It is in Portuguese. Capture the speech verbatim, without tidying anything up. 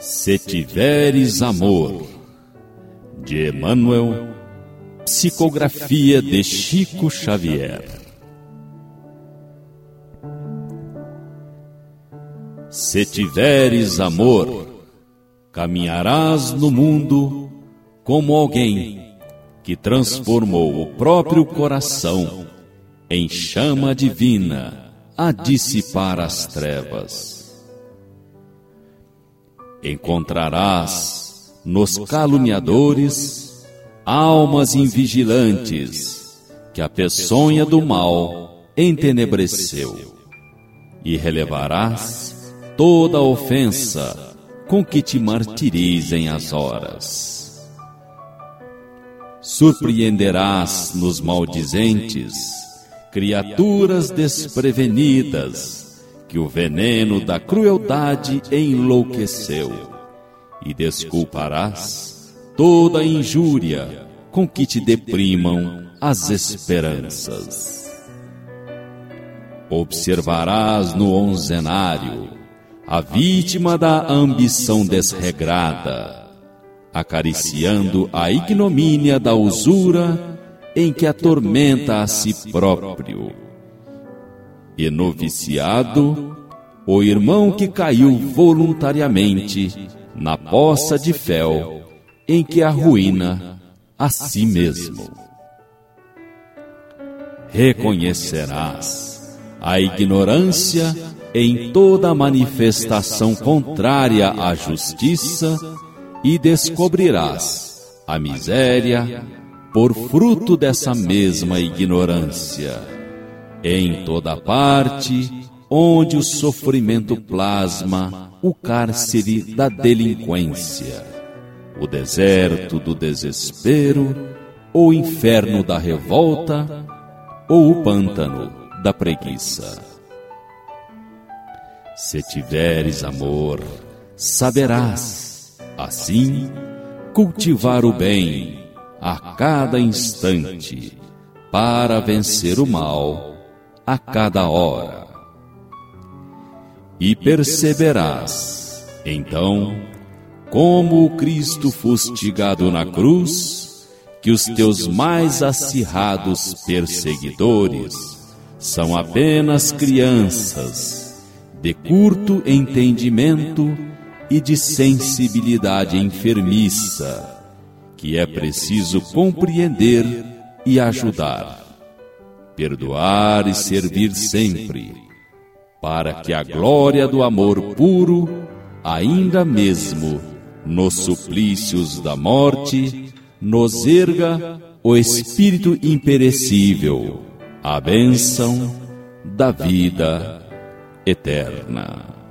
Se tiveres amor, de Emmanuel, psicografia de Chico Xavier. Se tiveres amor, caminharás no mundo como alguém que transformou o próprio coração em chama divina a dissipar as trevas. Encontrarás nos caluniadores almas invigilantes que a peçonha do mal entenebreceu, e relevarás toda a ofensa com que te martirizem as horas. Surpreenderás nos maldizentes criaturas desprevenidas que o veneno da crueldade enlouqueceu, e desculparás toda a injúria com que te deprimam as esperanças. Observarás no onzenário a vítima da ambição desregrada, acariciando a ignomínia da usura em que atormenta a si próprio. E no viciado, o irmão que caiu voluntariamente na poça de fel em que arruína a si mesmo. Reconhecerás a ignorância em toda manifestação contrária à justiça e descobrirás a miséria por fruto dessa mesma ignorância. Em toda parte onde o sofrimento plasma o cárcere da delinquência, o deserto do desespero, o inferno da revolta, ou o pântano da preguiça. Se tiveres amor, saberás, assim, cultivar o bem a cada instante, para vencer o mal a cada hora. E perceberás, então, como o Cristo fustigado na cruz, que os teus mais acirrados perseguidores são apenas crianças de curto entendimento e de sensibilidade enfermiça, que é preciso compreender e ajudar, perdoar e servir sempre, para que a glória do amor puro, ainda mesmo nos suplícios da morte, nos erga o espírito imperecível, a bênção da vida eterna.